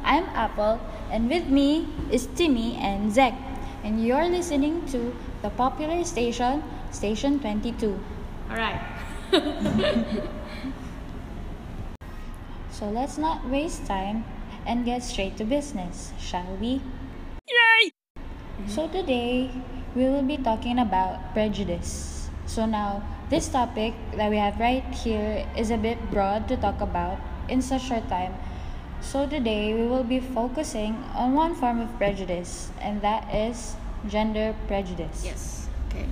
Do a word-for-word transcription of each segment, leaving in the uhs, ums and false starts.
I'm Apple, and with me is Timmy and Zek, and you're listening to the popular station, Station twenty-two. Alright. So let's not waste time and get straight to business, shall we? Yay! So today, we will be talking about prejudice. So now, this topic that we have right here is a bit broad to talk about in such short time. So today, we will be focusing on one form of prejudice, and that is gender prejudice. Yes. Okay.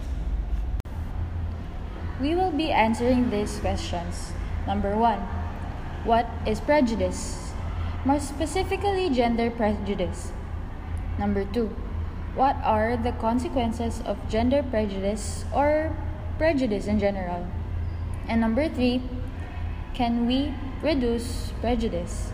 We will be answering these questions. Number one, what is prejudice? More specifically, gender prejudice. Number two, what are the consequences of gender prejudice or prejudice in general? And number three, can we reduce prejudice?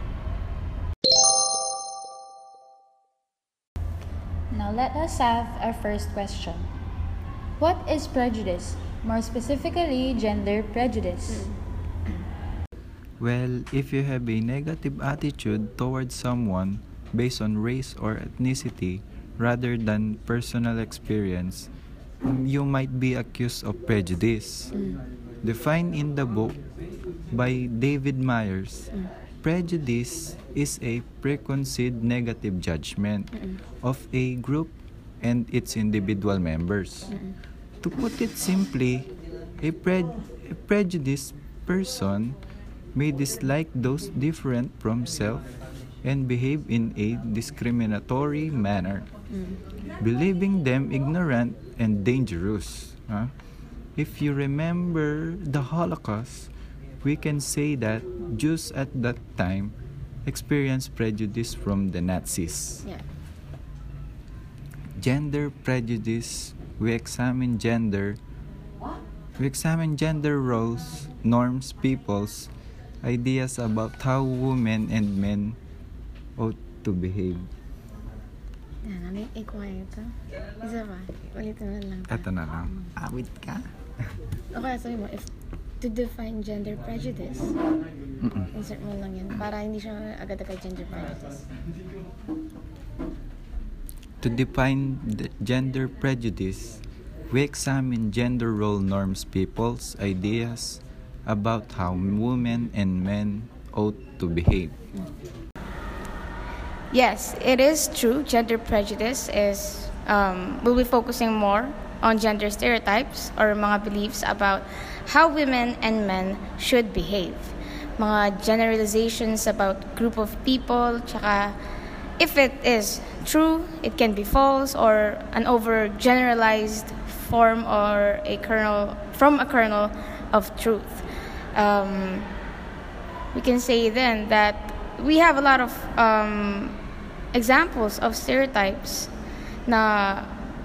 Now let us have our first question. What is prejudice? More specifically, gender prejudice. Well, if you have a negative attitude towards someone based on race or ethnicity rather than personal experience, you might be accused of prejudice. Mm. Defined in the book by David Myers, Mm. prejudice is a preconceived negative judgment Mm-mm. of a group and its individual members. Mm-mm. To put it simply, a, pre- a prejudiced person may dislike those different from self and behave in a discriminatory manner, Mm. believing them ignorant and dangerous. Huh? If you remember the Holocaust, we can say that Jews at that time experienced prejudice from the Nazis. Yeah. Gender prejudice, we examine gender we examine gender roles, norms, peoples, ideas about how women and men ought to behave. Yan, ano yung quiet ha? Isa pa. Ulitin mo lang. Ito na lang. Awit ka? Okay, sabi mo, if to define gender prejudice, Mm-mm. insert mo lang yan para hindi siya agad-agad gender prejudice. To define the gender prejudice, we examine gender role norms, people's ideas about how women and men ought to behave. Yes, it is true. Gender prejudice is, um, we'll be focusing more on gender stereotypes or mga beliefs about how women and men should behave. Mga generalizations about group of people, tsaka if it is true, it can be false or an overgeneralized form or a kernel from a kernel of truth. Um, we can say then that we have a lot of um, examples of stereotypes na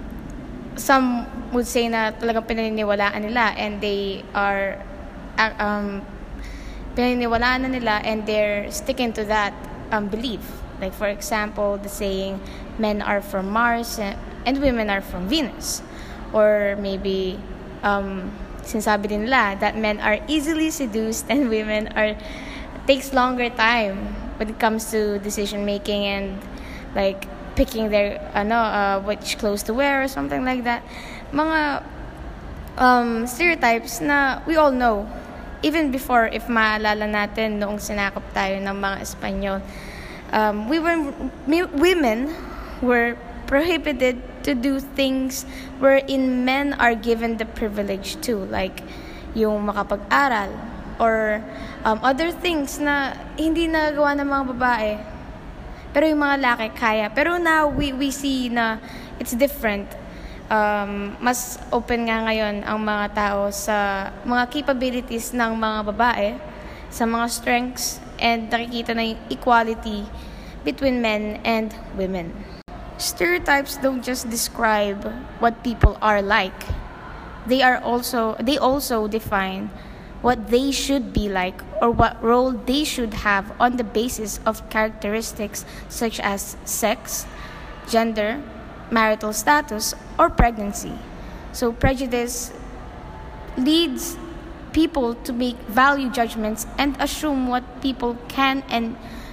some would say na talagang pinaniniwalaan nila and they are uh, um, pinaniniwalaan na nila and they're sticking to that um, belief. Like for example, the saying, men are from Mars and, and women are from Venus. Or maybe, um, sinasabi din nila that men are easily seduced and women are takes longer time when it comes to decision making and like picking their ano uh, which clothes to wear or something like that. Mga um, stereotypes na we all know even before, if maalala natin noong sinakop tayo ng mga Espanyol, um, we were women were prohibited to do things wherein men are given the privilege to, like yung makapag-aral or um, other things na hindi nagawa ng mga babae pero yung mga lalaki kaya. Pero now we we see na it's different. Um, mas open nga ngayon ang mga tao sa mga capabilities ng mga babae, sa mga strengths, and nakikita na yung equality between men and women. Stereotypes don't just describe what people are like. They are also they also define what they should be like or what role they should have on the basis of characteristics such as sex, gender, marital status, or pregnancy. So prejudice leads people to make value judgments and assume what people can and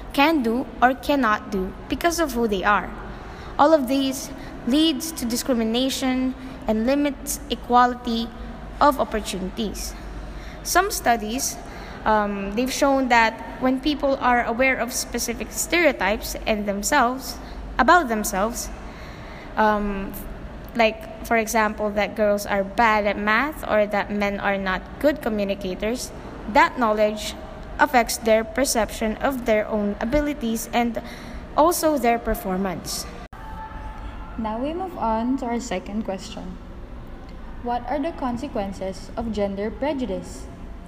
can do or cannot do because of who they are. All of these leads to discrimination and limits equality of opportunities. Some studies, um, they've shown that when people are aware of specific stereotypes and themselves, about themselves, um, like for example that girls are bad at math or that men are not good communicators, that knowledge affects their perception of their own abilities and also their performance. Now we move on to our second question. What are the consequences of gender prejudice?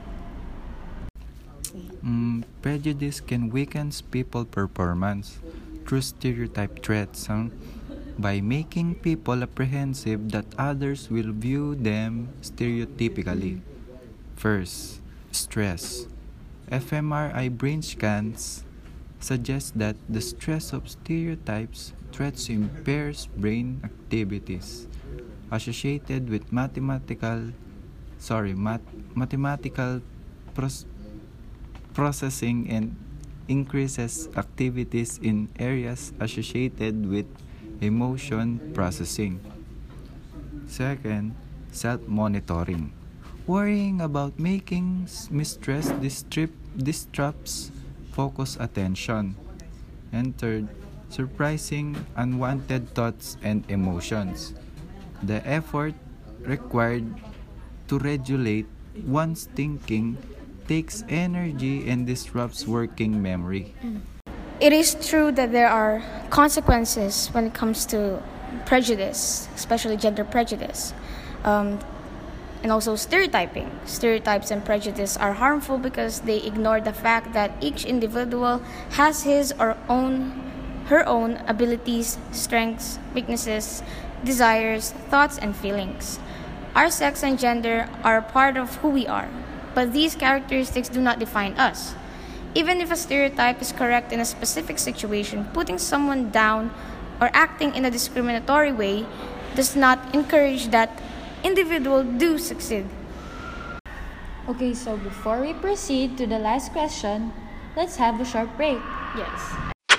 Mm, prejudice can weaken people's performance through stereotype threats, huh? By making people apprehensive that others will view them stereotypically. First, stress. fMRI brain scans suggest that the stress of stereotypes threats impairs brain activities associated with mathematical sorry math, mathematical pros- processing and increases activities in areas associated with emotion processing. Second, self-monitoring. Worrying about making mistress distrip, disrupts focus attention. And third, surprising unwanted thoughts and emotions. The effort required to regulate one's thinking takes energy and disrupts working memory. It is true that there are consequences when it comes to prejudice, especially gender prejudice, um, and also stereotyping. Stereotypes and prejudice are harmful because they ignore the fact that each individual has his or own, her own abilities, strengths, weaknesses, desires, thoughts, and feelings. Our sex and gender are a part of who we are, but these characteristics do not define us. Even if a stereotype is correct in a specific situation, putting someone down or acting in a discriminatory way does not encourage that individual do succeed. Okay, so before we proceed to the last question, let's have a short break. Yes.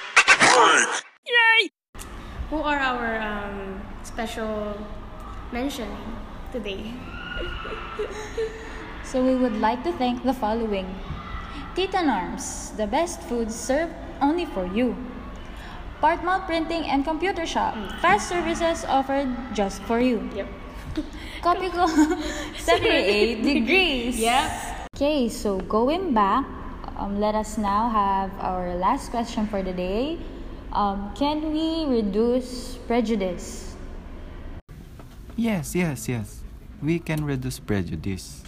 Who are our um, special mentioning today? So we would like to thank the following. Tita Norms, the best food served only for you. Partmouth Printing and Computer Shop, fast services offered just for you. Yep. Copico, seventy-eight degrees. Yep. Okay, so going back, um, let us now have our last question for the day. Um, can we reduce prejudice? Yes, yes, yes. We can reduce prejudice.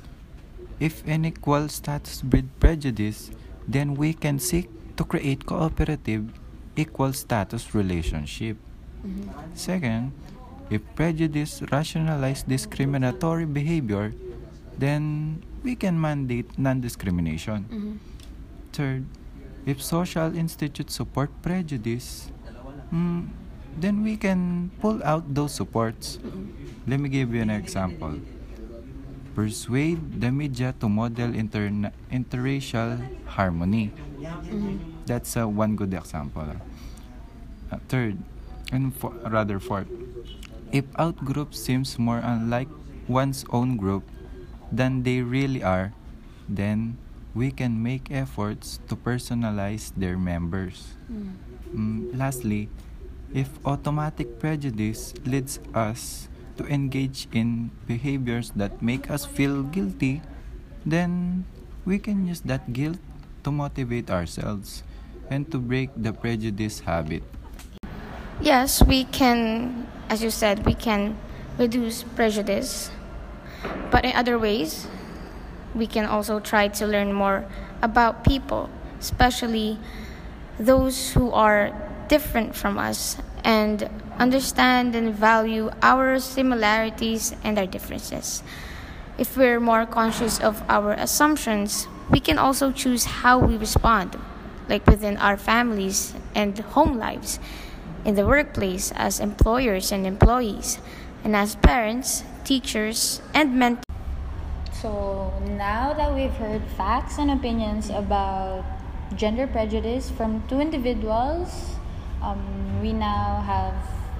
If unequal status breed prejudice, then we can seek to create cooperative, equal status relationship. Mm-hmm. Second, if prejudice rationalize discriminatory behavior, then we can mandate non-discrimination. Mm-hmm. Third, if social institutes support prejudice, mm, then we can pull out those supports. Mm-hmm. Let me give you an example. Persuade the media to model interna- interracial harmony. Mm-hmm. That's uh, one good example. Uh, third, and for, rather fourth, if outgroup seems more unlike one's own group than they really are, then we can make efforts to personalize their members. Mm. Mm, lastly, if automatic prejudice leads us to engage in behaviors that make us feel guilty, then we can use that guilt to motivate ourselves and to break the prejudice habit. Yes, we can, as you said, we can reduce prejudice. But in other ways, we can also try to learn more about people, especially those who are different from us, and understand and value our similarities and our differences. If we're more conscious of our assumptions, we can also choose how we respond, like within our families and home lives, in the workplace as employers and employees, and as parents, teachers, and mentors. So now that we've heard facts and opinions about gender prejudice from two individuals, um, we now have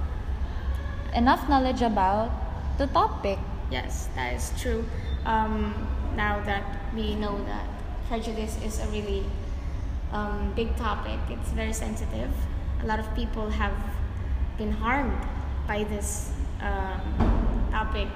enough knowledge about the topic. Yes, that is true. Um, now that we know that prejudice is a really um, big topic, it's very sensitive. A lot of people have been harmed by this um, topic,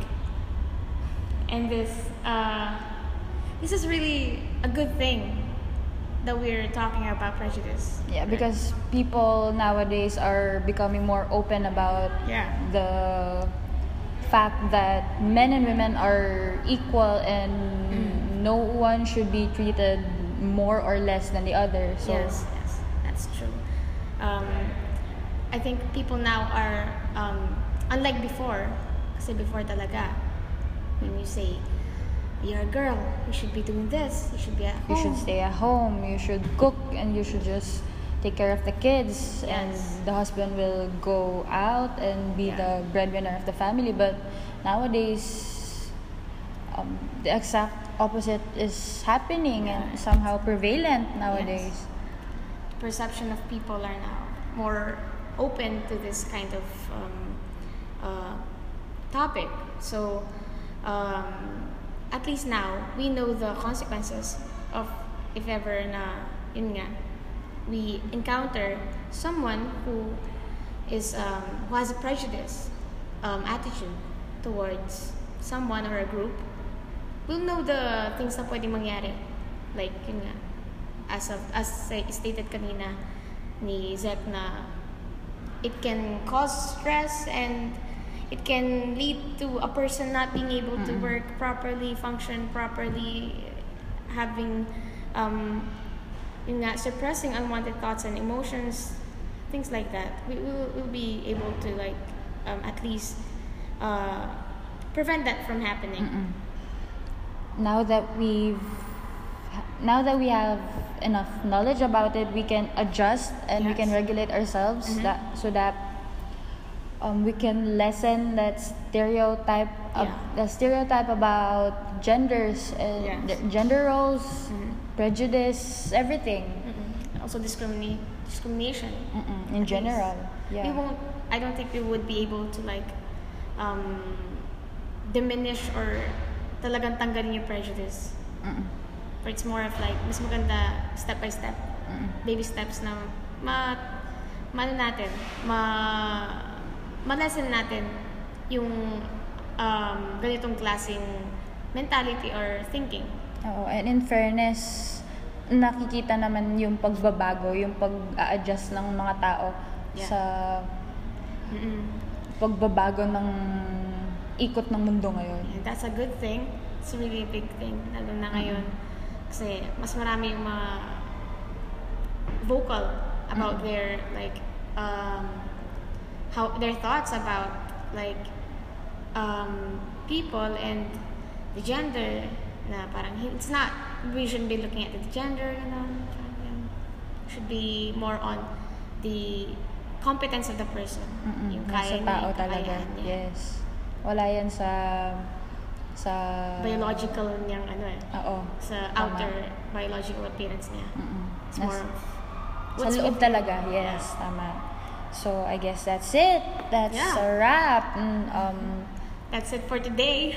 and this uh, this is really a good thing that we're talking about prejudice. Yeah, because people nowadays are becoming more open about Yeah. the fact that men and women are equal and Mm. no one should be treated more or less than the other. So Yes, yes, that's true. Um, I think people now are um, unlike before. Kasi before talaga, when you say you're a girl, you should be doing this, you should be at you home. should stay at home, you should cook, and you should just take care of the kids, and Yes. the husband will go out and be Yeah. the breadwinner of the family. But nowadays, um, the exact opposite is happening and Yeah. somehow prevalent nowadays. Perception of people are now more open to this kind of um, uh, topic. So, um, at least now, we know the consequences of if ever na, yun nga, we encounter someone who is um, who has a prejudice um, attitude towards someone or a group. We'll know the things na pwedeng mangyari. Like, yun nga, as, of, as stated kanina ni Zek na it can cause stress and it can lead to a person not being able to Mm-mm. work properly, function properly, having, um, yun nga, suppressing unwanted thoughts and emotions, things like that. We will we'll be able to like um, at least uh, prevent that from happening. Mm-mm. Now that we've now that we have enough knowledge about it, we can adjust and we Yes. can regulate ourselves Mhm. that so that um, we can lessen that stereotype of, Yeah. the stereotype about genders and Yes. the gender roles, Mhm. prejudice, everything. Mm-mm. Also discriminate discrimination. Mm-mm. In At general, least. yeah. We won't. I don't think we would be able to like um, diminish or talagang tanggalin yung prejudice. Mm-mm. But it's more of like mas maganda step by step, Mm-mm. baby steps na ma maano natin, ma ma-lessen natin yung um, ganitong klaseng mentality or thinking. Oo, and in fairness, nakikita naman yung pagbabago, yung pag-a-adjust ng mga tao Yeah. sa Mm-mm. pagbabago ng ikot ng mundo ngayon. And that's a good thing. It's a really big thing, lalo na ngayon. Kasi mas marami yung mga vocal about Mm. their like um, how their thoughts about like um, people and the gender na parang it's not we shouldn't be looking at the gender, you know, should be more on the competence of the person. Mm-mm. Yung Nasa kaya niya, tao yung talaga. kakayahan niya. Yes. Wala yan sa sa Biological niyang ano eh. Oo. Sa Tama. outer biological appearance niya. Mm-mm. It's Nas- more of sa what's loob within. talaga. Yes, tama. So I guess that's it. That's Yeah. a wrap. Mm, um That's it for today.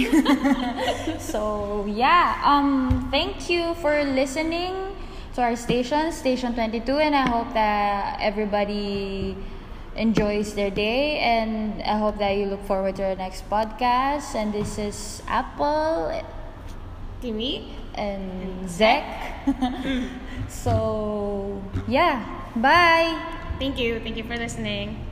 So yeah, um, thank you for listening to our station, Station twenty-two, and I hope that everybody enjoys their day, and I hope that you look forward to our next podcast. And this is Apple Timmy. and Zek. So yeah, bye. Thank you. Thank you for listening.